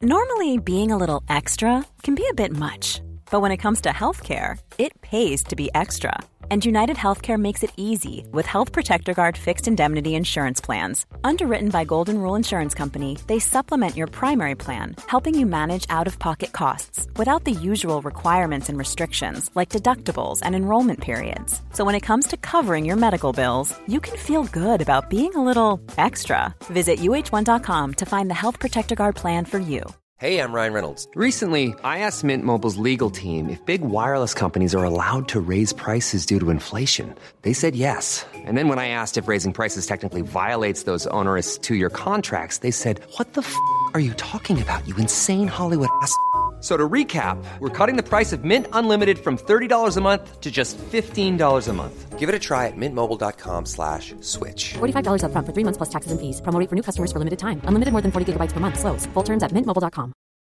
Normally, being a little extra can be a bit much, but when it comes to healthcare, it pays to be extra. And United Healthcare makes it easy with Health Protector Guard fixed indemnity insurance plans. Underwritten by Golden Rule Insurance Company, they supplement your primary plan, helping you manage out-of-pocket costs without the usual requirements and restrictions like deductibles and enrollment periods. So when it comes to covering your medical bills, you can feel good about being a little extra. Visit uh1.com to find the Health Protector Guard plan for you. Hey, I'm Ryan Reynolds. Recently, I asked Mint Mobile's legal team if big wireless companies are allowed to raise prices due to inflation. They said yes. And then when I asked if raising prices technically violates those onerous two-year contracts, they said, "What the f*** are you talking about, you insane Hollywood ass?" So to recap, we're cutting the price of Mint Unlimited from $30 a month to just $15 a month. Give it a try at mintmobile.com/switch. $45 up front for 3 months plus taxes and fees. Promo rate for new customers for limited time. Unlimited more than 40 gigabytes per month. Slows full terms at mintmobile.com.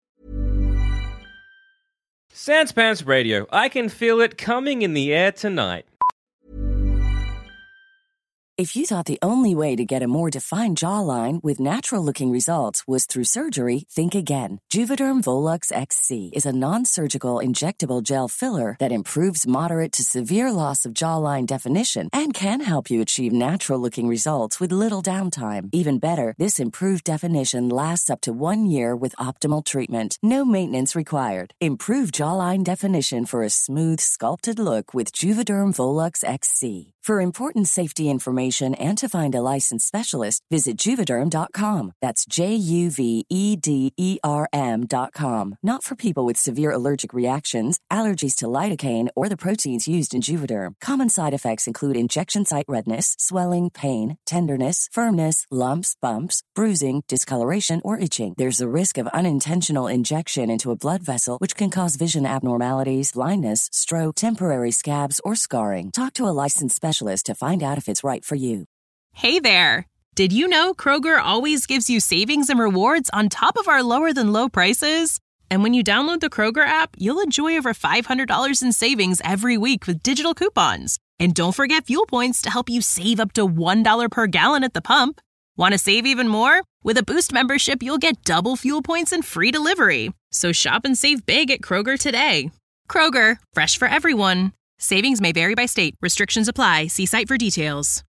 Sans Pants Radio. I can feel it coming in the air tonight. If you thought the only way to get a more defined jawline with natural-looking results was through surgery, think again. Juvederm Volux XC is a non-surgical injectable gel filler that improves moderate to severe loss of jawline definition and can help you achieve natural-looking results with little downtime. Even better, this improved definition lasts up to 1 year with optimal treatment. No maintenance required. Improve jawline definition for a smooth, sculpted look with Juvederm Volux XC. For important safety information and to find a licensed specialist, visit Juvederm.com. That's Juvederm.com. Not for people with severe allergic reactions, allergies to lidocaine, or the proteins used in Juvederm. Common side effects include injection site redness, swelling, pain, tenderness, firmness, lumps, bumps, bruising, discoloration, or itching. There's a risk of unintentional injection into a blood vessel, which can cause vision abnormalities, blindness, stroke, temporary scabs, or scarring. Talk to a licensed specialist to find out if it's right for you. Hey there! Did you know Kroger always gives you savings and rewards on top of our lower-than-low prices? And when you download the Kroger app, you'll enjoy over $500 in savings every week with digital coupons. And don't forget fuel points to help you save up to $1 per gallon at the pump. Want to save even more? With a Boost membership, you'll get double fuel points and free delivery. So shop and save big at Kroger today. Kroger, fresh for everyone. Savings may vary by state. Restrictions apply. See site for details.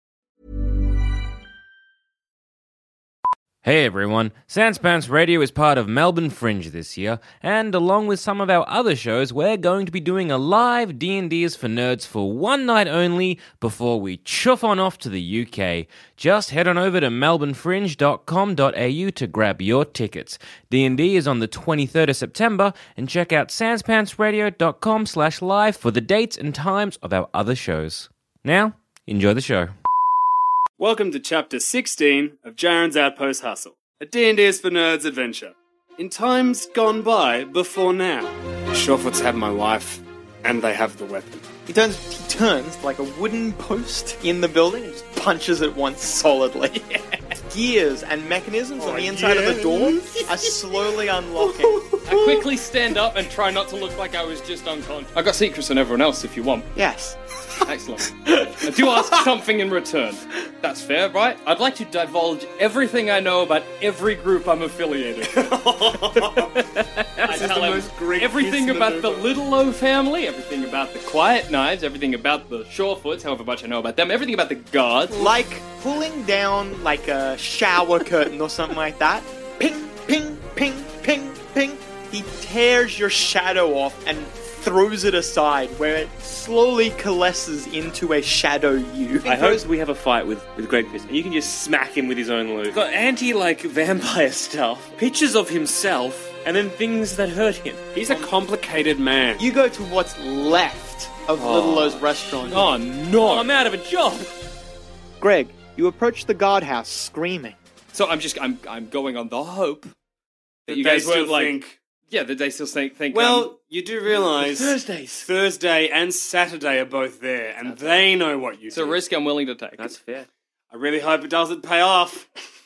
Hey everyone, Sans Pants Radio is part of Melbourne Fringe this year, and along with some of our other shows, we're going to be doing a live D&D's for Nerds for one night only before we chuff on off to the UK. Just head on over to melbournefringe.com.au to grab your tickets. D&D is on the 23rd of September, and check out sanspantsradio.com/live for the dates and times of our other shows. Now, enjoy the show. Welcome to Chapter 16 of Jaren's Outpost Hustle, a D&D is for Nerds adventure. In times gone by, before now. The Shawfoots have my life, and they have the weapon. He turns like a wooden post in the building and just punches it once solidly. Gears and mechanisms on the inside of the door are slowly unlocking. I quickly stand up and try not to look like I was just unconscious. I've got secrets on everyone else if you want. Yes. Excellent. I do ask something in return. That's fair, right? I'd like to divulge everything I know about every group I'm affiliated with. I tell him everything about the Little O family, everything about the Quiet Knives, everything about the Shawfoots, however much I know about them, everything about the guards. Like pulling down like a shower curtain or something like that. Ping, ping, ping, ping, ping. He tears your shadow off and throws it aside, where it slowly coalesces into a shadow you. I hope we have a fight with Greg Fist, and you can just smack him with his own loot. Got vampire stuff, pictures of himself, and then things that hurt him. He's a complicated man. You go to what's left of Little O's restaurant. Oh no! I'm out of a job! Greg, you approach the guardhouse screaming. So I'm going on the hope that you guys still think... Yeah, that they still think... Well, you do realise... Thursday and Saturday are both there, and they know what you do. It's a risk I'm willing to take. That's fair. I really hope it doesn't pay off.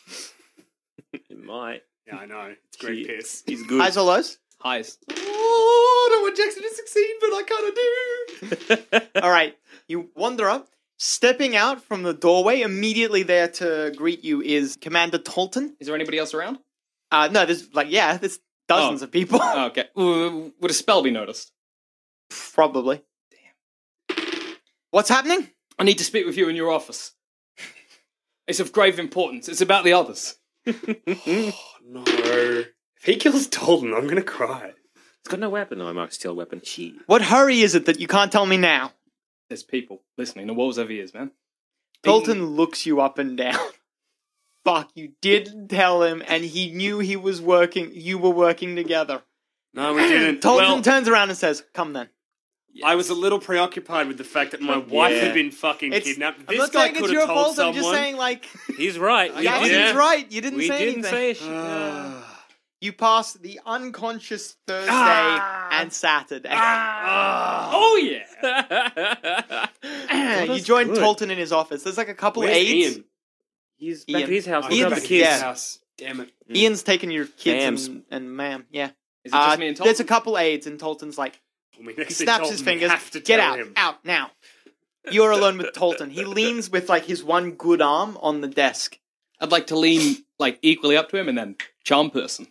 It might. Yeah, I know. It's great piss. He's good. Highs or lows? Highs. Oh, I don't want Jackson to succeed, but I kind of do. All right, you wander up. Stepping out from the doorway, immediately there to greet you is Commander Tolton. Is there anybody else around? No, there's there's dozens of people. Oh, okay. Would a spell be noticed? Probably. Damn. What's happening? I need to speak with you in your office. It's of grave importance. It's about the others. Oh, no. If he kills Tolton, I'm going to cry. He's got no weapon. No, I might steal a weapon. What hurry is it that you can't tell me now? There's people listening. The walls over ears, man. Tolton looks you up and down. Fuck, you didn't tell him, and he knew you were working together. No, we didn't. Tolton turns around and says, come then. I was a little preoccupied with the fact that my wife had been fucking kidnapped. I'm This not guy saying could it's have your told fault, someone. I'm just saying, like... He's right. He's right. You didn't We say didn't anything. say You passed the unconscious Thursday and Saturday. Oh, yeah. You joined Tolton in his office. There's like a couple Where's aides. Ian? He's back at his house. Ian's Look at the kids. yeah. House. Damn it. Ian's taking your kids Mams. and ma'am. Yeah. Is it just me and Tolton? There's a couple aides, and Tolton's like, We he snaps his fingers. Have to Get tell out, him. out now. You're alone with Tolton. He leans with like his one good arm on the desk. I'd like to lean like equally up to him and then charm person.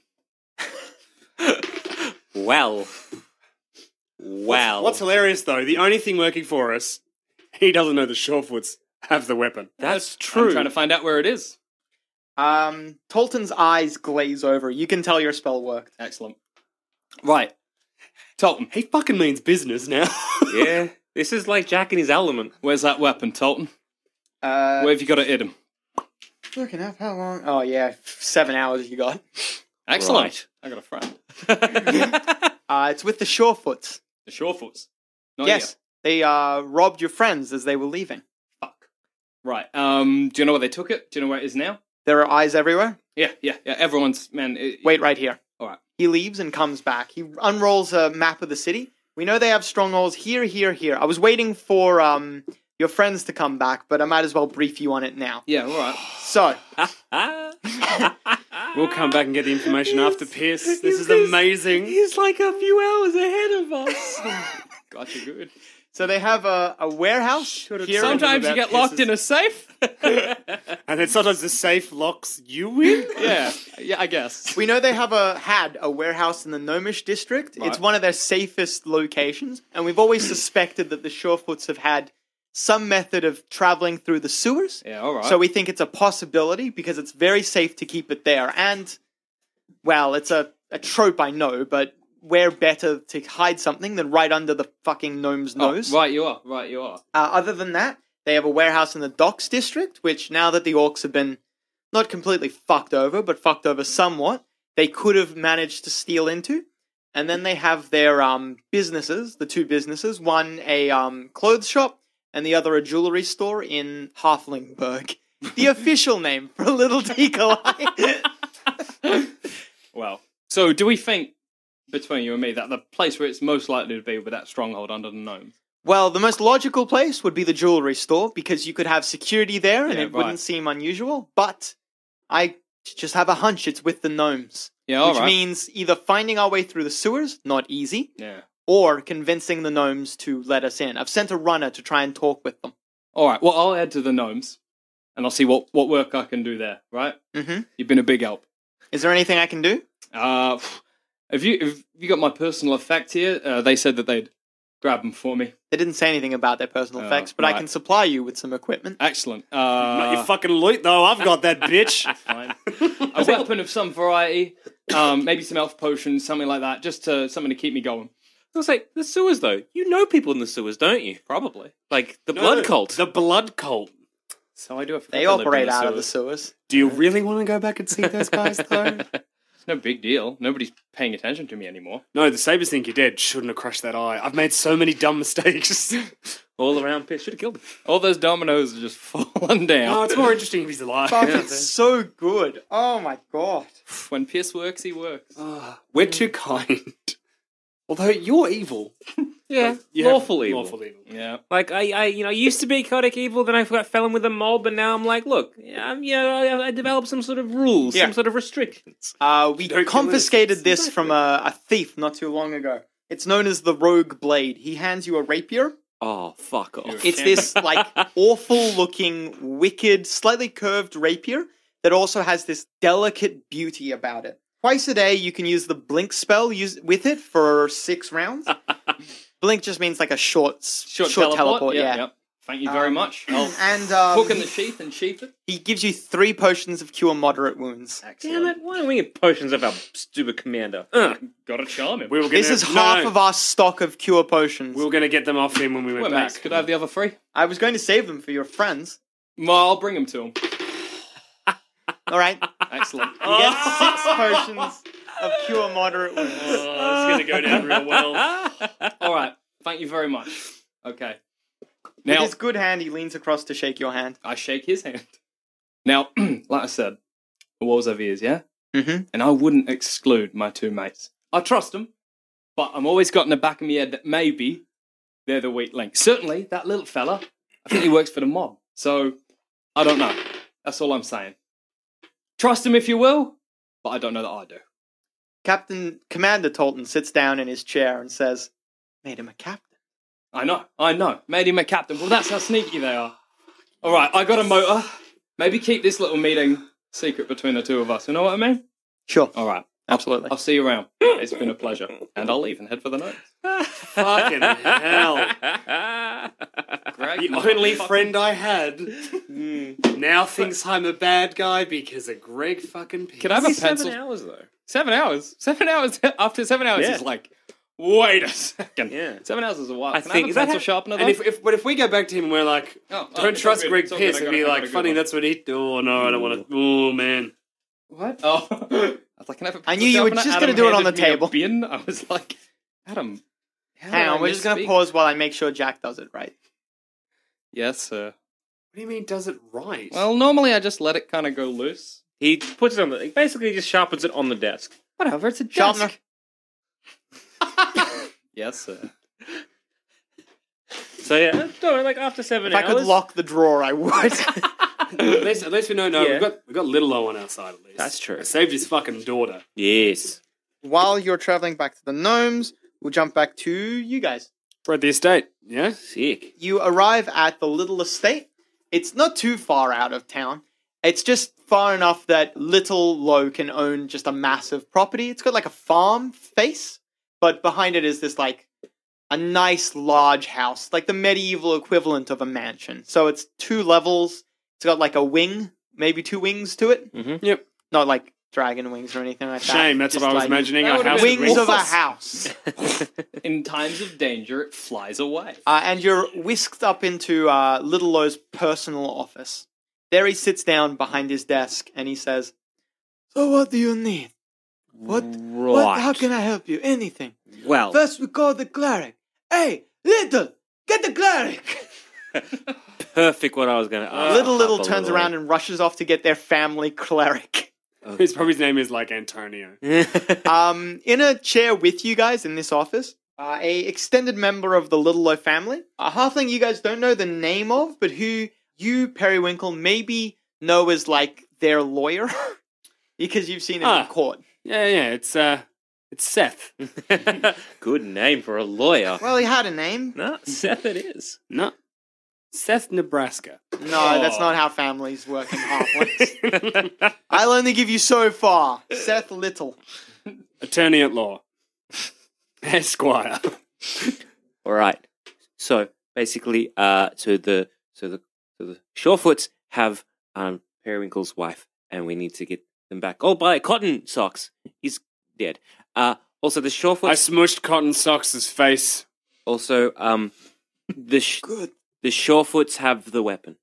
Well. What's hilarious though? The only thing working for us, he doesn't know the Shorefoots have the weapon. That's true. I'm trying to find out where it is. Tolton's eyes glaze over. You can tell your spell worked. Excellent. Right. Tolton, He fucking means business now. Yeah. This is like Jack in his element. where's that weapon, Tolton? Where have you got to hit him? Looking up how long? Oh yeah, 7 hours you got. Excellent. Right. I got a friend. It's with the Shorefoots. The Shorefoots. Not Yes, they robbed your friends as they were leaving. here. Fuck. Right. Do you know where they took it? Do you know where it is now? There are eyes everywhere. Yeah. Everyone's, man. Wait right here. All right. He leaves and comes back. He unrolls a map of the city. We know they have strongholds here, here, here. I was waiting for your friends to come back, but I might as well brief you on it now. Yeah, all right. So, We'll come back and get the information after Pierce. This is amazing. He's like a few hours ahead of us. Got you good. so they have a warehouse here. Sometimes you get locked in a safe. And then sometimes the safe locks you in. Yeah, I guess. We know they have had a warehouse in the Gnomish district. Right. It's one of their safest locations, and we've always suspected that the Shorefoots have had some method of traveling through the sewers. Yeah, all right. So we think it's a possibility because it's very safe to keep it there. And, well, it's a trope, I know, but where better to hide something than right under the fucking gnome's nose? Right, you are. Other than that, they have a warehouse in the docks district, which now that the orcs have been not completely fucked over, but fucked over somewhat, they could have managed to steal into. And then they have their businesses, the two businesses, one a clothes shop and the other a jewelry store in Halflingburg. The official name for Little Deacolai. Well, so do we think, between you and me, that the place where it's most likely to be with that stronghold under the gnomes? Well, the most logical place would be the jewelry store because you could have security there and Yeah, it wouldn't seem unusual. But I just have a hunch it's with the gnomes. Yeah, all which right. means either finding our way through the sewers, not easy, Yeah. or convincing the gnomes to let us in. I've sent a runner to try and talk with them. All right, well, I'll head to the gnomes, and I'll see what work I can do there, right? Mm-hmm. You've been a big help. Is there anything I can do? Have you got my personal effect here? They said that they'd grab them for me. They didn't say anything about their personal Oh, effects, but I right. can supply you with some equipment. Excellent. Not your fucking loot, though. I've got that bitch. Fine. A weapon of some variety, maybe some elf potions, something like that, just something to keep me going. I was like, the sewers, though. You know people in the sewers, don't you? Probably. Like, the blood cult. The blood cult. So I do. They operate out of the sewers. Do you really want to go back and see those guys, though? It's no big deal. Nobody's paying attention to me anymore. No, the Sabres think you're dead. Shouldn't have crushed that eye. I've made so many dumb mistakes. All around piss. Should have killed him. All those dominoes are just falling down. Oh, it's more interesting if he's alive. Fuck, it's so good. Oh my god. When Pierce works, he works. We're too kind. Although you're evil. Yeah, You have lawful evil. Lawful evil. Yeah. Like, I used to be chaotic evil, then I fell in with a mob, and now I'm like, look, I developed some sort of rules, Yeah. some sort of restrictions. We Don't kill confiscated us. this from a thief not too long ago. It's known as the Rogue Blade. He hands you a rapier. Oh, fuck off. It's this, like, awful-looking, wicked, slightly curved rapier that also has this delicate beauty about it. Twice a day, you can use the blink spell with it for 6 rounds. Blink just means like a short teleport. Yeah. Yep. Thank you very much. I'll and hook in the sheath and sheath it. He gives you 3 potions of cure moderate wounds. Damn it! Why don't we get potions of our stupid commander? Gotta charm him. This is half of our stock of cure potions. We were going to get them off him when we went back. Max, could I have the other 3? I was going to save them for your friends. Well, I'll bring them to him. All right. Excellent. You get 6 potions of cure moderate wounds. Oh, this is going to go down real well. All right. Thank you very much. Okay. With his good hand, he leans across to shake your hand. I shake his hand. Now, like I said, the walls have ears, yeah? Mm-hmm. And I wouldn't exclude my 2 mates. I trust them, but I'm always got in the back of my head that maybe they're the weak link. Certainly, that little fella, I think he works for the mob. So, I don't know. That's all I'm saying. Trust him if you will, but I don't know that I do. Commander Tolton sits down in his chair and says, made him a captain. I know. Made him a captain. Well, that's how sneaky they are. All right, I got a motor. Maybe keep this little meeting secret between the 2 of us. You know what I mean? Sure. All right. Absolutely. I'll see you around. It's been a pleasure. And I'll leave and head for the notes. Fucking hell. Greg, The only friend I had now thinks I'm a bad guy because of Greg fucking Pierce. Can I have a pencil? 7 hours, though. 7 hours? 7 hours? After 7 hours, Yeah. it's like, wait a second. Yeah. 7 hours is a while. I Can I think- have is a that pencil how- sharpener, though? And if we go back to him and we're like, don't it's trust all good, Greg it's all Pierce, good, and be I got like, a good funny, one. that's what he... Oh, no, I don't want to... Oh, man. What? Oh. I was like, can I have a pencil I knew you were sharpener? just Adam going to do it on the handed me a table. bin. I was like, Adam, how Hang did I on, we're just going to misspeak? pause while I make sure Jack does it right. Yes, sir. What do you mean, does it right? Well, normally I just let it kind of go loose. He puts it on the... He basically just sharpens it on the desk. Whatever, it's a Sharpener. desk. Yes, sir. So, yeah, like after 7 If hours... I could lock the drawer, I would. at least we know. No, Yeah. we've got Little O on our side at least. That's true. I saved his fucking daughter. Yes. While you're traveling back to the gnomes, we'll jump back to you guys. We're at the estate. Yeah. Sick. You arrive at the little estate. It's not too far out of town. It's just far enough that Little Low can own just a massive property. It's got like a farm face, but behind it is this like a nice large house, like the medieval equivalent of a mansion. So it's 2 levels. It's got like a wing, maybe 2 wings to it. Mm-hmm. Yep. Not like dragon wings or anything like that. Shame. That's Just what I was like imagining. that Our would've house been with Wings of a wings. house. In times of danger, it flies away. And you're whisked up into Little Low's personal office. There he sits down behind his desk and he says, "So what do you need? What? How can I help you? Anything. Well, First we call the cleric. Hey, Little, get the cleric." perfect what I was going to ask. Little turns around and rushes off to get their family cleric. His name is like Antonio. In a chair with you guys in this office, a extended member of the Little Low family, a halfling you guys don't know the name of, but who you, Periwinkle, maybe know as like their lawyer because you've seen him in court. Yeah. It's Seth. Good name for a lawyer. Well, he had a name. No, Seth it is. No. Seth Nebraska. No, that's not how families work in halflings. I'll only give you so far. Seth Little. Attorney at law. Esquire. All right. So basically, so the Shorefoots have Periwinkle's wife, and we need to get them back. Oh, by Cotton Socks, he's dead. Also the Shorefoots. I smushed Cotton Socks' face. Also, the Shorefoots have the weapon.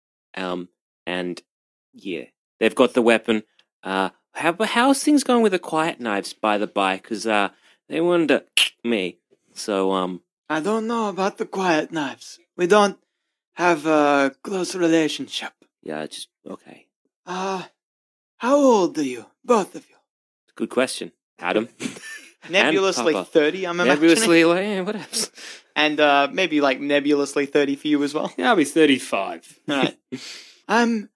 And yeah, they've got the weapon. How's things going with the Quiet Knives, by the by? Because they wanted to me. So I don't know about the Quiet Knives. We don't have a close relationship. yeah, just okay. How old are you? Both of you? Good question, Adam. Nebulously Papa. 30, I'm imagining. Nebulously, like, yeah, what else? And maybe like nebulously 30 for you as well. Yeah, I'll be 35. All right. I'm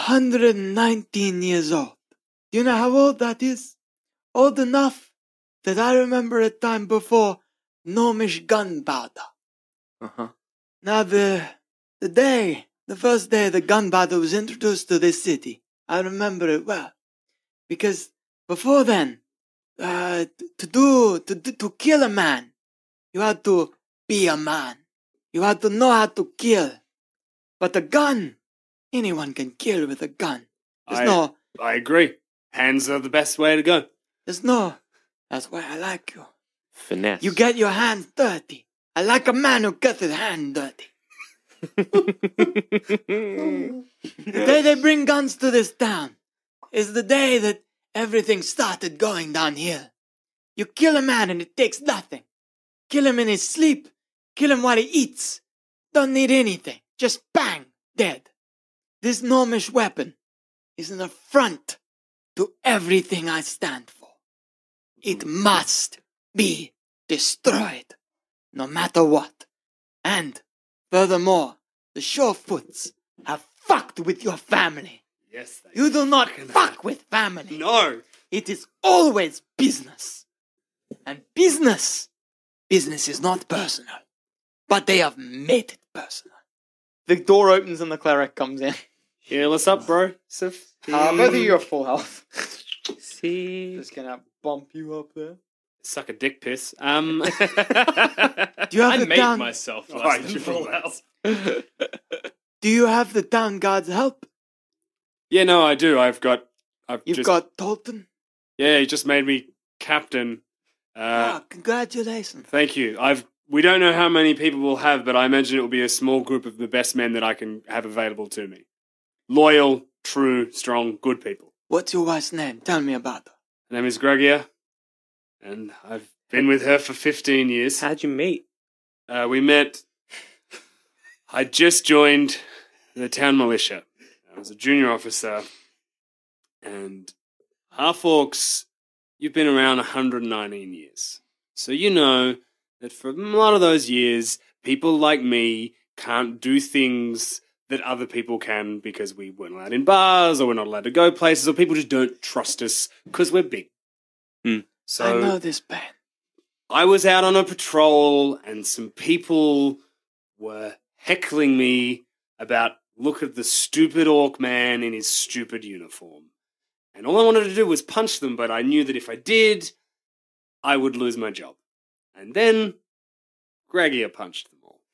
119 years old. Do you know how old that is? Old enough that I remember a time before gnomish gunpowder. Uh-huh. Now the first day the gunpowder was introduced to this city, I remember it well. Because before then, to kill a man, you had to be a man. You had to know how to kill. But a gun, anyone can kill with a gun. I agree. Hands are the best way to go. That's why I like you. Finesse. You get your hands dirty. I like a man who gets his hand dirty. The day they bring guns to this town is the day that everything started going downhill. You kill a man and it takes nothing. Kill him in his sleep. Kill him while he eats. Don't need anything. Just bang, dead. This gnomish weapon is an affront to everything I stand for. It must be destroyed, no matter what. And, furthermore, the Surefoots have fucked with your family. Yes, they You do not fuck with family. No. It is always business. And business is not personal. But they have made it personal. The door opens and the cleric comes in. Yeah, what's up, bro? Both of you are full health. See. Just gonna bump you up there. Suck a dick piss. Do you have I the made town? myself Oh, less than you full full health. Do you have the town guard's help? Yeah, no, I do. You've got Tolton? Yeah, he just made me captain. Congratulations. Thank you. We don't know how many people we'll have, but I imagine it will be a small group of the best men that I can have available to me. Loyal, true, strong, good people. What's your wife's name? Tell me about her. Her name is Gregia, and I've been with her for 15 years. How'd you meet? We met... I just joined the town militia. I was a junior officer, and half-orcs, you've been around 119 years. So you know that for a lot of those years, people like me can't do things that other people can because we weren't allowed in bars or we're not allowed to go places or people just don't trust us because we're big. So I know this pain. I was out on a patrol and some people were heckling me about, look at the stupid orc man in his stupid uniform. And all I wanted to do was punch them, but I knew that if I did, I would lose my job. And then Gregia punched them all.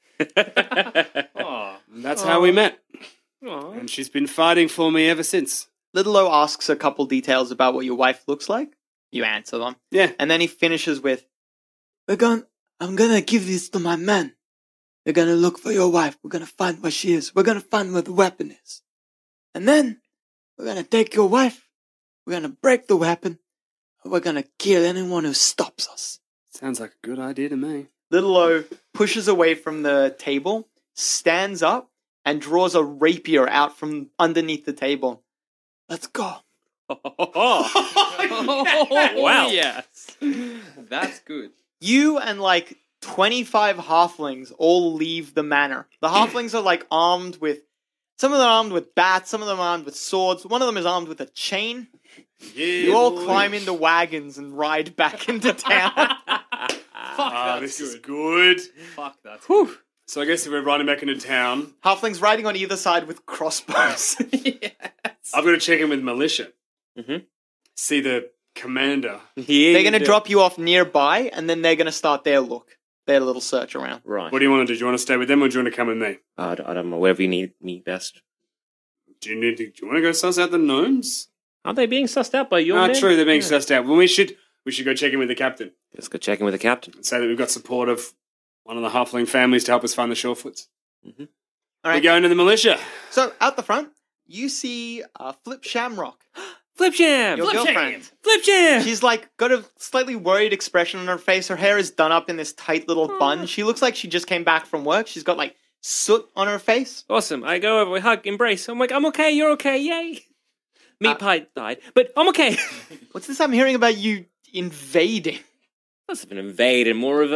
And that's how we met. And she's been fighting for me ever since. Little O asks a couple details about what your wife looks like. You answer them. Yeah. And then he finishes with, I'm gonna give this to my men. They're gonna look for your wife. We're gonna find where she is. We're gonna find where the weapon is. And then, we're gonna take your wife. We're gonna break the weapon. And we're gonna kill anyone who stops us. Sounds like a good idea to me. Little O pushes away from the table, stands up, and draws a rapier out from underneath the table. Let's go. Wow. Yes. That's good. You and like 25 halflings all leave the manor. The halflings are like armed with... Some of them are armed with bats, some of them are armed with swords. One of them is armed with a chain. Yeah, You all climb into wagons and ride back into town. Fuck, this is good. Fuck, that's good. So I guess if we're riding back into town, Halflings riding on either side with crossbows. I've got to check in with militia. Mm-hmm. See the commander. Yeah, They're going to drop you off nearby, and then they're going to start their little search around. Right. What do you want to do? Do you want to stay with them or do you want to come with me? I don't know. Whatever you need me best. Do you want to go suss out the gnomes? Aren't they being sussed out by your men? True, they're being sussed out. Well, we should go check in with the captain Let's go check in with the captain. and say that we've got support of one of the halfling families to help us find the Surefoots. Mm-hmm. All right. We're going to the militia. So, out the front, you see Flip Shamrock, Flip Jam! your girlfriend. Flip Jam! She's like got a slightly worried expression on her face. Her hair is done up in this tight little bun. She looks like she just came back from work. She's got like soot on her face. Awesome. I go over, we hug, embrace. I'm like, I'm okay, you're okay, yay. Meat pie died, but I'm okay. What's this I'm hearing about you invading? Must have been invaded, more of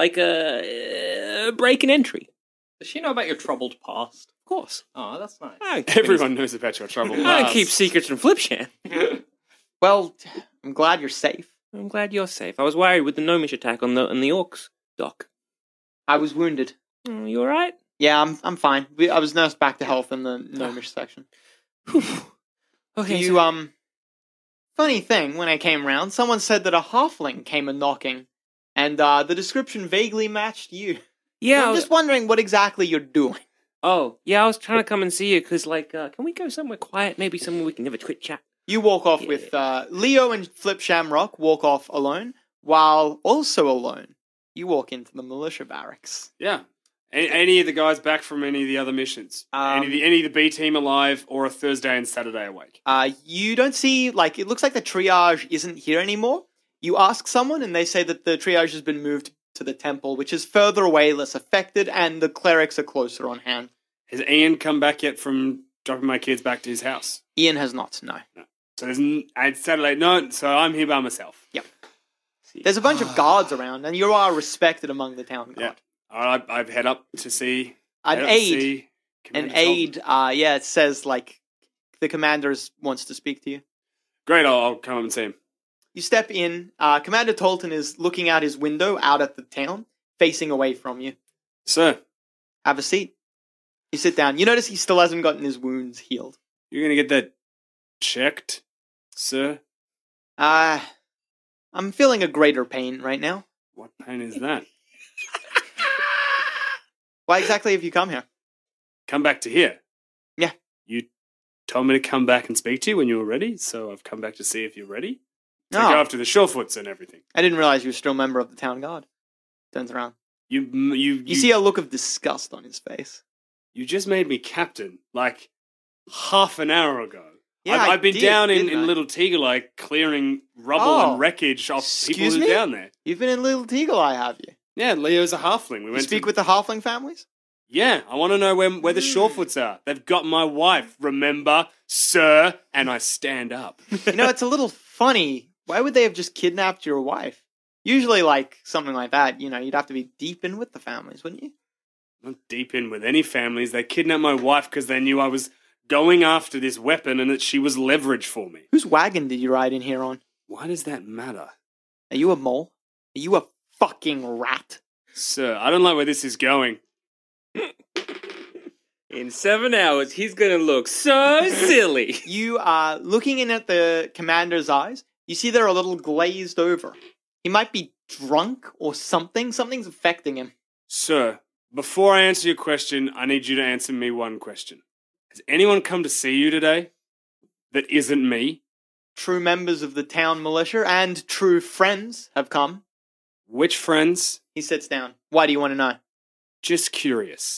a break and entry. Does she know about your troubled past? Of course. Oh, that's nice. Everyone knows about your trouble. I don't keep secrets from Flip Jam. Well, I'm glad you're safe. I'm glad you're safe. I was worried with the gnomish attack on the orcs, Doc. I was wounded. You alright? Yeah, I'm fine. I was nursed back to health in the gnomish section. Okay. Do you Funny thing, when I came round, someone said that a halfling came a-knocking, and the description vaguely matched you. Yeah. So I'm just wondering what exactly you're doing. Oh, yeah, I was trying to come and see you, because, can we go somewhere quiet? Maybe somewhere we can have a quick chat? You walk off with Leo and Flip Shamrock walk off alone, while also alone, you walk into the militia barracks. Yeah. Any of the guys back from any of the other missions? Any of the B team alive, or a Thursday and Saturday awake? You don't see, it looks like the triage isn't here anymore. You ask someone, and they say that the triage has been moved to the temple, which is further away, less affected, and the clerics are closer on hand. Has Ian come back yet from dropping my kids back to his house? Ian has not, no. So it's Saturday, no, so I'm here by myself. Yep. There's a bunch of guards around, and you are respected among the town guard. Yeah. I've head up to see... An aide. It says, the commander wants to speak to you. Great, I'll come up and see him. You step in. Commander Tolton is looking out his window out at the town, facing away from you. Sir. Have a seat. You sit down. You notice he still hasn't gotten his wounds healed. You're going to get that checked, sir? I'm feeling a greater pain right now. What pain is that? Why exactly have you come here? Come back to here? Yeah. You told me to come back and speak to you when you were ready, so I've come back to see if you're ready. To No. go after the Surefoots and everything. I didn't realize you were still a member of the town guard. Turns around. You see a look of disgust on his face. You just made me captain, half an hour ago. Yeah, I've been down in I? Little Teagle, clearing rubble and wreckage off people who are down there. You've been in Little Teagle Eye, have you? Yeah, Leo's a halfling. We You speak with the halfling families? Yeah, I want to know where the Surefoots are. They've got my wife, remember, sir? And I stand up. It's a little funny. Why would they have just kidnapped your wife? Usually, something like that, you'd have to be deep in with the families, wouldn't you? Not deep in with any families. They kidnapped my wife because they knew I was going after this weapon and that she was leverage for me. Whose wagon did you ride in here on? Why does that matter? Are you a mole? Are you a fucking rat? Sir, I don't like where this is going. In 7 hours, he's gonna look so silly. You are looking in at the commander's eyes. You see they're a little glazed over. He might be drunk or something. Something's affecting him. Sir, before I answer your question, I need you to answer me one question. Has anyone come to see you today that isn't me? True members of the town militia and true friends have come. Which friends? He sits down. Why do you want to know? Just curious.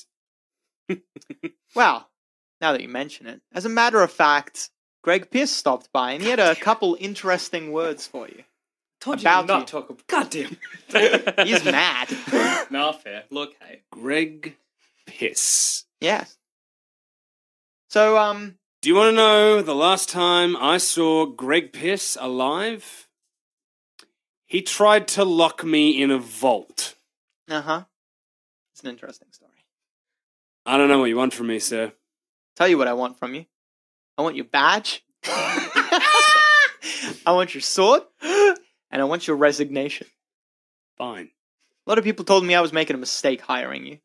Well, now that you mention it, as a matter of fact, Greg Pierce stopped by and he had a couple interesting words for you. Told about you not talk about... Goddamn. He's mad. No, fair. Look, hey. Greg Piss. Yes. So, do you want to know the last time I saw Greg Piss alive? He tried to lock me in a vault. Uh-huh. It's an interesting story. I don't know what you want from me, sir. Tell you what I want from you. I want your badge. I want your sword. And I want your resignation. Fine. A lot of people told me I was making a mistake hiring you.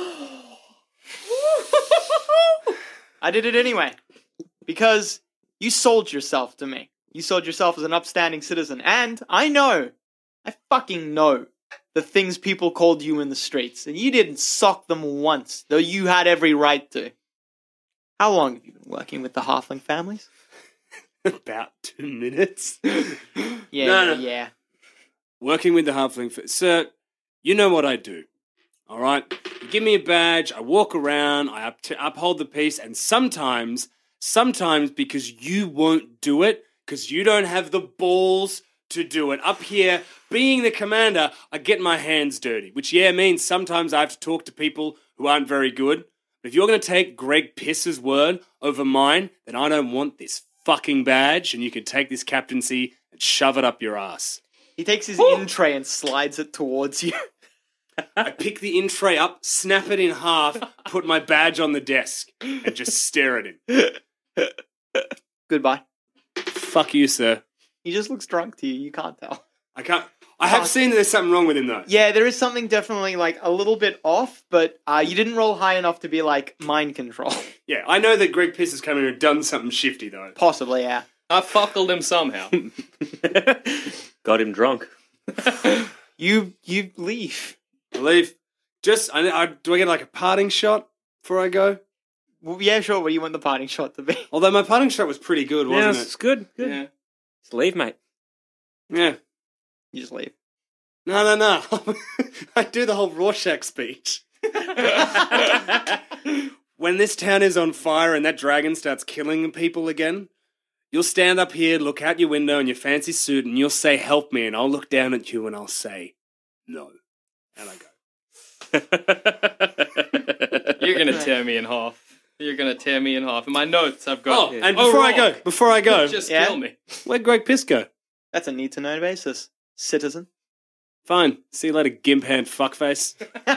I did it anyway. Because you sold yourself to me. You sold yourself as an upstanding citizen. And I fucking know the things people called you in the streets. And you didn't sock them once, though you had every right to. How long have you been working with the halfling families? About 2 minutes. Yeah. Working with the halfling... Sir, you know what I do. All right? You give me a badge, I walk around, I uphold the peace, and sometimes because you won't do it, because you don't have the balls to do it, up here, being the commander, I get my hands dirty, which, means sometimes I have to talk to people who aren't very good. But if you're going to take Greg Piss's word over mine, then I don't want this fucking badge, and you can take this captaincy and shove it up your ass. He takes his in tray and slides it towards you. I pick the in tray up, snap it in half, put my badge on the desk, and just stare at him. Goodbye. Fuck you, sir. He just looks drunk to you. You can't tell. I have seen that there's something wrong with him, though. Yeah, there is something definitely, a little bit off, but you didn't roll high enough to be, mind control. Yeah, I know that Greg Piss has come in and done something shifty, though. Possibly, yeah. I fuckled him somehow. Got him drunk. You leave. I leave. Just, do I get like a parting shot before I go? Well, yeah, sure. What do you want the parting shot to be? Although my parting shot was pretty good, wasn't It's good. Yeah. Just leave, mate. Yeah. You just leave. No. I do the whole Rorschach speech. When this town is on fire and that dragon starts killing people again, you'll stand up here, look out your window in your fancy suit, and you'll say, "Help me," and I'll look down at you and I'll say, "No." And I go. You're going to tear me in half. You're going to tear me in half. In my notes, I've got... And before I go, just kill me. Where'd Greg Piss go? That's a need-to-know basis, citizen. Fine. See you later, gimp-hand fuckface.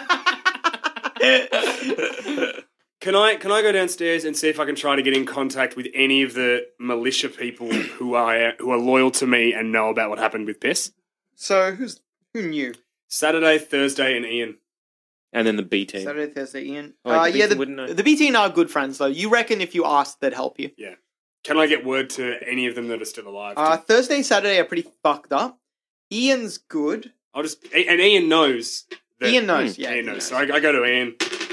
Can I go downstairs and see if I can try to get in contact with any of the militia people who are loyal to me and know about what happened with Piss? So, who knew? Saturday, Thursday, and Ian. And then the B team. Saturday, Thursday, Ian. The B team are good friends, though. You reckon if you asked, they'd help you? Yeah. Can I get word to any of them that are still alive? Thursday, Saturday are pretty fucked up. Ian's good. And Ian knows. Ian knows, yeah. Ian knows. So I go to Ian.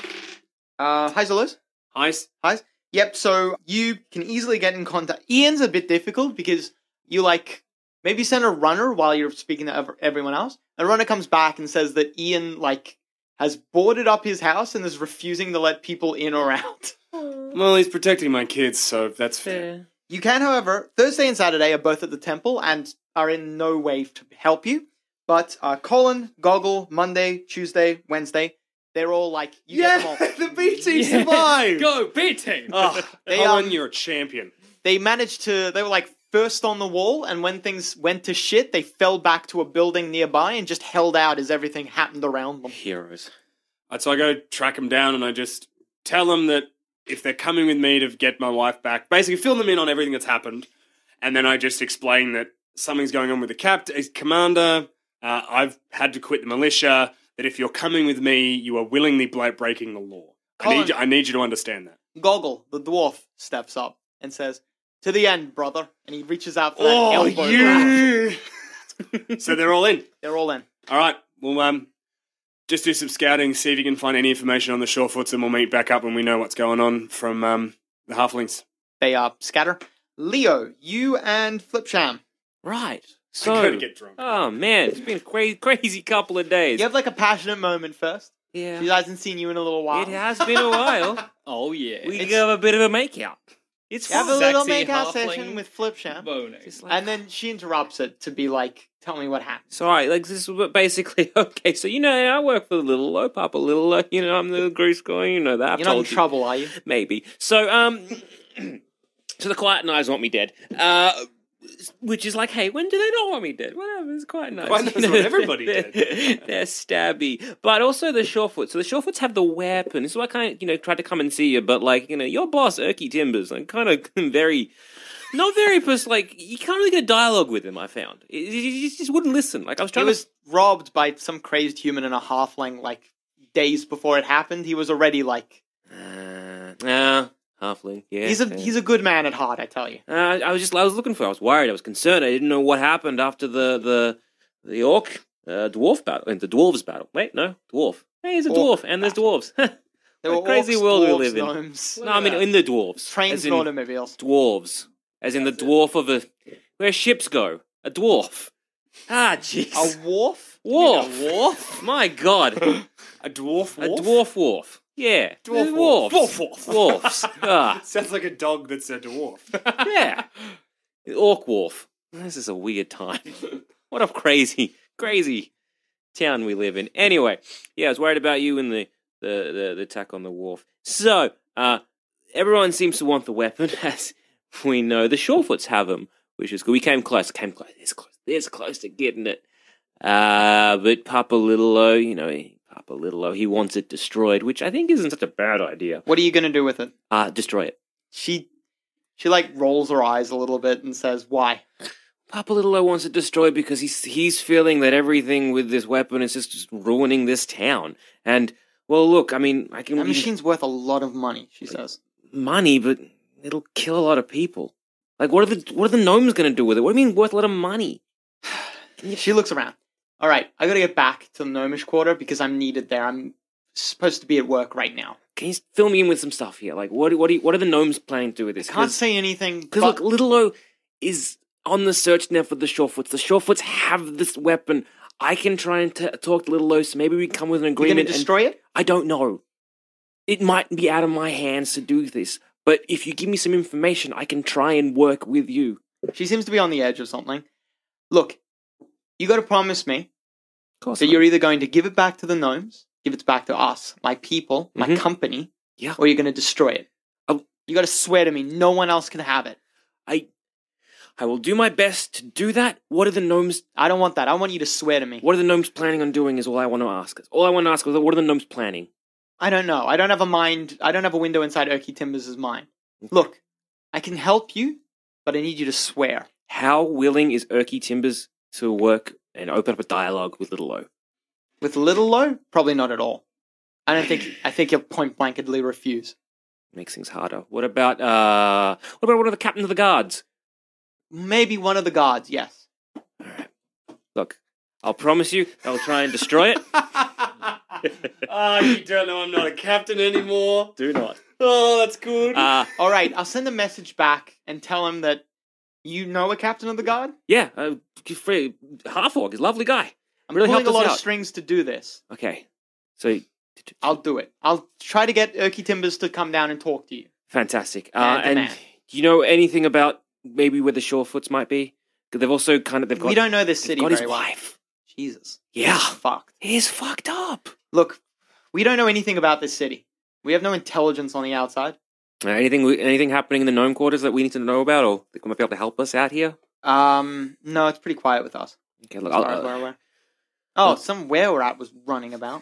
Highs or lows? Highs. Yep, so you can easily get in contact. Ian's a bit difficult because you, maybe send a runner while you're speaking to everyone else. A runner comes back and says that Ian, has boarded up his house and is refusing to let people in or out. Well, he's protecting my kids, so that's fair. You can, however, Thursday and Saturday are both at the temple and are in no way to help you. But Colin, Goggle, Monday, Tuesday, Wednesday, they're all you get them all. The B team survived! Go, B team! Colin, you're a champion. They managed to, they were first on the wall, and when things went to shit, they fell back to a building nearby and just held out as everything happened around them. Heroes. So I go track them down and I just tell them that if they're coming with me to get my wife back, basically fill them in on everything that's happened, and then I just explain that something's going on with the commander, I've had to quit the militia, that if you're coming with me, you are willingly breaking the law. Colin, I need you to understand that. Goggle, the dwarf, steps up and says, "To the end, brother." And he reaches out for that elbow grab. So they're all in? They're all in. All right. Well, just do some scouting, see if you can find any information on the Shorefoots, and we'll meet back up when we know what's going on from the Halflings. They scatter. Leo, you and Flipsham. Right. So, I'm going to get drunk. Oh, man. It's been a crazy couple of days. You have a passionate moment first. Yeah. She hasn't seen you in a little while. It has been a while. Oh, yeah. We have a bit of a makeout. It's have a little Sexy makeout halfling session with Flipsham. boning. And then she interrupts it to be tell me what happened. So, this is basically, okay, so, I work for the Little Low, Papa Little Low, I'm the grease guy, that. You're not in trouble, are you? Maybe. So, so the Quiet Knives want me dead. Which is hey, when do they not want me dead? Whatever, it's quite nice. Quiet Knives want everybody dead. They're stabby. But also the Shorefoots. So the Shorefoots have the weapon. This is why I kind of, tried to come and see you, but your boss, Erky Timbers, kind of very... Not very, you can't really get a dialogue with him, I found. He just wouldn't listen. I was trying He was robbed by some crazed human in a halfling, days before it happened. He was already, halfling, yeah. He's a good man at heart, I tell you. I was looking for, I was worried, I was concerned. I didn't know what happened after the orc, dwarf battle, the dwarves battle. Wait, no, dwarf. Hey, he's a dwarf, and there's dwarves. There were crazy orcs, world we dwarves, live in. gnomes. No, I mean in the dwarves. Trains and automobiles. Dwarves. As in the dwarf of where ships go. A dwarf. Ah, jeez. A wharf? Wharf. A wharf? My God. A dwarf wharf? A dwarf wharf. Yeah. Dwarf wharf. Dwarf wharf. Dwarfs. Ah. Sounds like a dog that's a dwarf. Yeah. Orc wharf. This is a weird time. What a crazy town we live in. Anyway, yeah, I was worried about you and the attack on the wharf. So, everyone seems to want the weapon, as we know. The Shorefoots have them, which is good. We came close, this close to getting it. But Papa Little Low, he wants it destroyed, which I think isn't such a bad idea. What are you going to do with it? Destroy it. She rolls her eyes a little bit and says, "Why?" Papa Little Low wants it destroyed because he's feeling that everything with this weapon is just ruining this town. And, well, look, I mean, That machine's worth a lot of money, she says. Money, but it'll kill a lot of people. Like, what are the gnomes going to do with it? What do you mean worth a lot of money? She looks around. All right, I got to get back to the gnomish quarter because I'm needed there. I'm supposed to be at work right now. Can you fill me in with some stuff here? Like, what are the gnomes planning to do with this? Can't say anything. Because look, Little O is on the search now for the Surefoots. The Surefoots have this weapon. I can try and talk to Little O, so maybe we can come with an agreement. You're going to destroy it? I don't know. It might be out of my hands to do this, but if you give me some information, I can try and work with you. She seems to be on the edge or something. Look, you got to promise me that not. you're either going to give it back to the gnomes, give it back to us, my people, my company, or you're going to destroy it. You got to swear to me no one else can have it. I will do my best to do that. What are the gnomes? I don't want that. I want you to swear to me. What are the gnomes planning on doing is all I want to ask. All I want to ask is, what are the gnomes planning? I don't know. I don't have a mind. I don't have a window inside Erky Timbers' mind. Look, I can help you, but I need you to swear. How willing is Erky Timbers to work and open up a dialogue with Little O? With Little O? Probably not at all. I think you'll point blankly refuse. Makes things harder. What about one of the captains of the guards? Maybe one of the guards, yes. Alright. Look, I'll promise you I'll try and destroy it. You don't know I'm not a captain anymore. Do not. Oh, that's good. Alright, I'll send a message back and tell him that you know a captain of the guard? Yeah, Half-Orc is a lovely guy. I'm really pulling a lot out. of strings to do this. Okay, so... I'll do it. I'll try to get Erky Timbers to come down and talk to you. Fantastic. And do you know anything about maybe where the Surefoots might be? Because they've also we don't know this city got very his well. wife. Jesus. Yeah. He's fucked. He's fucked up. Look, we don't know anything about this city. We have no intelligence on the outside. Anything happening in the gnome quarters that we need to know about, or they might be able to help us out here? No, it's pretty quiet with us. Okay, look, some were-rat was running about.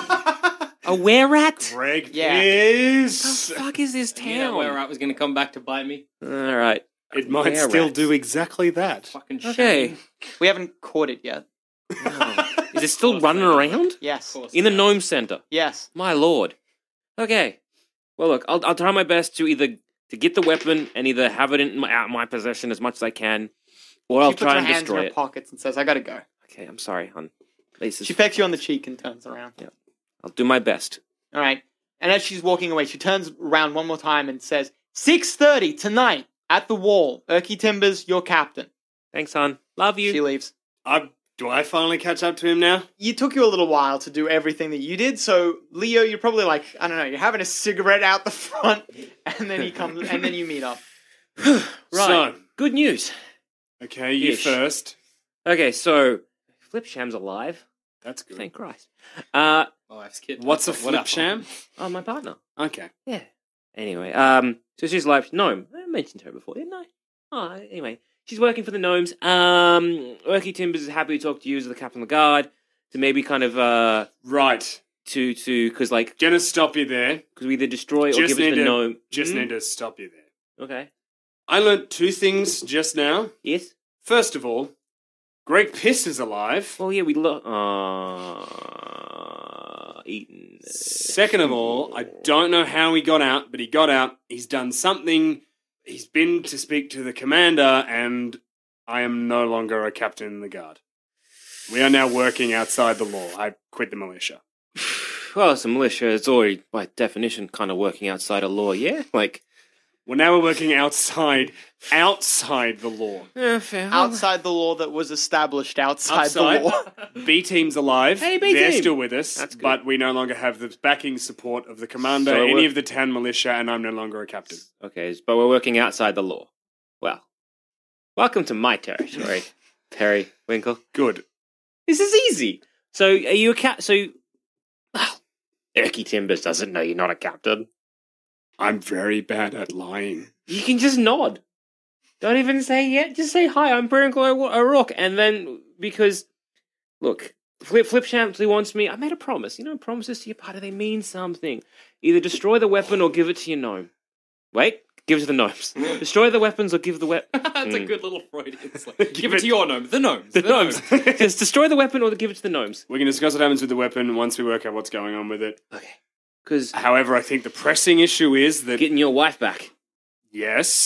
A were-rat? Greg, yeah. Yes. What the fuck is this town? Yeah, were-rat was going to come back to bite me. All right. It might still do exactly that. Fucking okay. shame. We haven't caught it yet. Is it still running around? Yes. In the gnome center? Yes. My lord. Okay. Well, look, I'll try my best to get the weapon and either have it in my possession as much as I can, or I'll try and destroy it. She puts her hands in her pockets and says, I gotta go. Okay, I'm sorry, hon. She pecks you on the cheek and turns around. Yeah. I'll do my best. All right. And as she's walking away, she turns around one more time and says, 6:30 tonight at the wall. Erky Timbers, your captain. Thanks, hon. Love you. She leaves. Do I finally catch up to him now? It took you a little while to do everything that you did, so Leo, you're probably like, I don't know, you're having a cigarette out the front, and then he comes, and then you meet up. Right. So, good news. Okay, you Ish. first. Okay, so Flipsham's alive. That's good. Thank Christ. My wife's kid. What's a Flipsham? Oh, my partner. Okay. Yeah. Anyway, so she's like gnome. I mentioned her before, didn't I? Oh, anyway, she's working for the gnomes. Erky Timbers is happy to talk to you as the captain of the guard to maybe kind of right to because like gonna stop you there because we either destroy or give it to the gnome. Just need to stop you there. Okay. I learnt two things just now. Yes. First of all, Greg Piss is alive. Oh yeah, we eaten. Second of all, I don't know how he got out, but he got out. He's done something. He's been to speak to the commander, and I am no longer a captain in the guard. We are now working outside the law. I quit the militia. Well, it's a militia. It's already, by definition, kind of working outside a law, yeah? Like... Well, now we're working outside the law. Yeah, fair. Outside the law that was established outside the law. B-Team's alive. Hey, B-Team. They're still with us, That's good. but we no longer have the backing support of the commander, So any of the town militia, and I'm no longer a captain. Okay, but we're working outside the law. Well, welcome to my territory, Perry Winkle. Good. This is easy. So, are you a Erky Timbers doesn't know you're not a captain. I'm very bad at lying. You can just nod. Don't even say yeah. Just say hi. I'm Perinkle O'Rourke, and then because look, Flipsham wants me. I made a promise. You know, promises to your party they mean something. Either destroy the weapon or give it to your gnome. Wait, give it to the gnomes. Destroy the weapons or give the weapon. That's a good little Freudian slip. Give it to your gnome. The gnomes. The gnomes. Just destroy the weapon or give it to the gnomes. We can discuss what happens with the weapon once we work out what's going on with it. Okay. Because however, I think the pressing issue is that getting your wife back. Yes,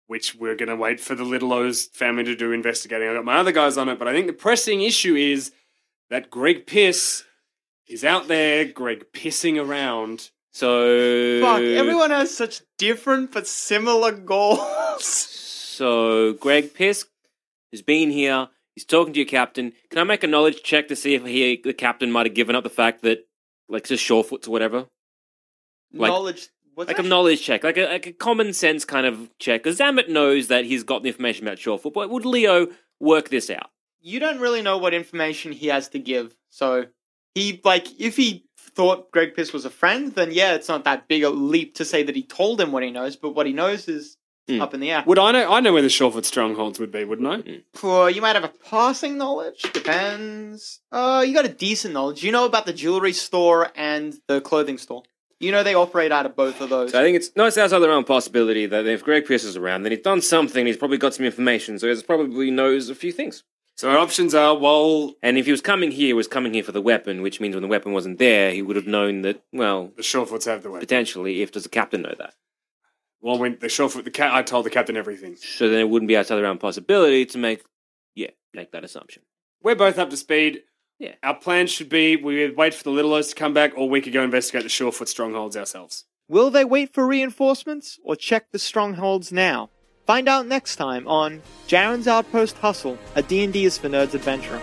which we're going to wait for the Little O's family to do investigating. I've got my other guys on it, but I think the pressing issue is that Greg Piss is out there, Greg pissing around. So... Fuck, everyone has such different but similar goals. So, Greg Piss has been here. He's talking to your captain. Can I make a knowledge check to see if the captain might have given up the fact that, like, just Surefoots or whatever? Knowledge... Like a knowledge check, like a common sense kind of check. Because Zamet knows that he's got the information about Surefoot, but would Leo work this out? You don't really know what information he has to give. So, if he thought Greg Piss was a friend, then yeah, it's not that big a leap to say that he told him what he knows, but what he knows is up in the air. Would I know? I know where the Surefoot strongholds would be, wouldn't I? Well, you might have a passing knowledge. Depends. You got a decent knowledge. You know about the jewelry store and the clothing store. You know they operate out of both of those. So I think it's outside the realm of possibility that if Greg Pierce is around, then he's done something, he's probably got some information, so he probably knows a few things. So our options are, And if he was coming here for the weapon, which means when the weapon wasn't there, he would have known that, well... The Surefoots have the weapon. Potentially, does the captain know that? Well, when the Surefoot, I told the captain everything. So then it wouldn't be outside the realm of possibility to make that assumption. We're both up to speed. Yeah. Our plan should be we wait for the Little O's to come back, or we could go investigate the Surefoot strongholds ourselves. Will they wait for reinforcements, or check the strongholds now? Find out next time on Jaren's Outpost Hustle, a D&D is for Nerds adventure.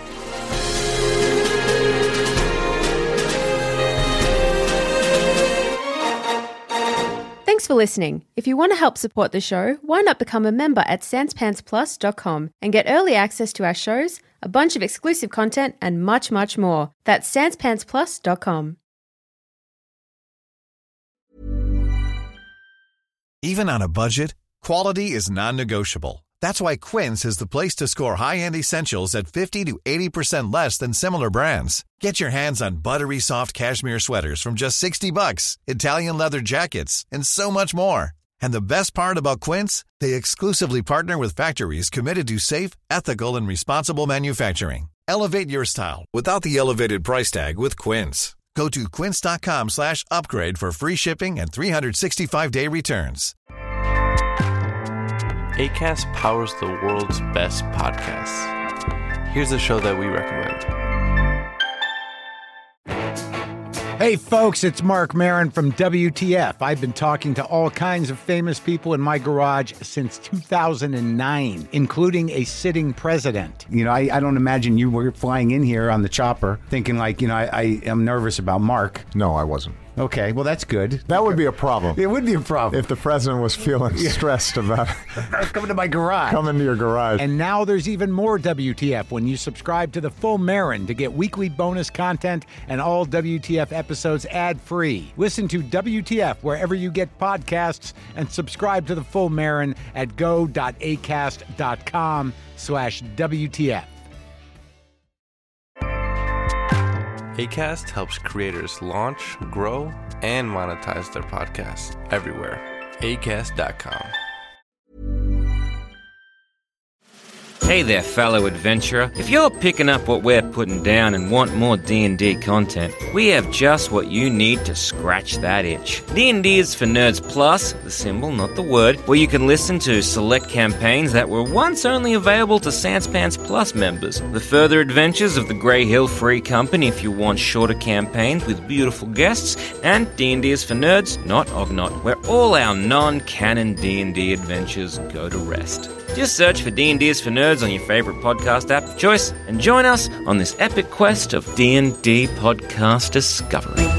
Thanks for listening. If you want to help support the show, why not become a member at sanspantsplus.com and get early access to our shows, a bunch of exclusive content, and much, much more. That's sanspantsplus.com. Even on a budget, quality is non-negotiable. That's why Quince is the place to score high-end essentials at 50 to 80% less than similar brands. Get your hands on buttery soft cashmere sweaters from just $60, Italian leather jackets, and so much more. And the best part about Quince, they exclusively partner with factories committed to safe, ethical, and responsible manufacturing. Elevate your style without the elevated price tag with Quince. Go to quince.com/upgrade for free shipping and 365-day returns. Acast powers the world's best podcasts. Here's a show that we recommend. Hey folks, it's Mark Maron from WTF. I've been talking to all kinds of famous people in my garage since 2009, including a sitting president. You know, I don't imagine you were flying in here on the chopper thinking like, I am nervous about Mark. No, I wasn't. Okay, well, that's good. That would be a problem. It would be a problem. If the president was feeling stressed about coming to my garage. Coming to your garage. And now there's even more WTF when you subscribe to the Full Marin to get weekly bonus content and all WTF episodes ad-free. Listen to WTF wherever you get podcasts and subscribe to the Full Marin at go.acast.com/WTF. Acast helps creators launch, grow, and monetize their podcasts everywhere. Acast.com. Hey there, fellow adventurer. If you're picking up what we're putting down and want more D&D content, we have just what you need to scratch that itch. D&D is for Nerds Plus, the symbol, not the word, where you can listen to select campaigns that were once only available to Sanspants Plus members. The further adventures of the Grey Hill Free Company if you want shorter campaigns with beautiful guests, and D&D is for Nerds, not Ognot, where all our non-canon D&D adventures go to rest. Just search for D&D is for Nerds on your favorite podcast app of choice and join us on this epic quest of D&D podcast discovery.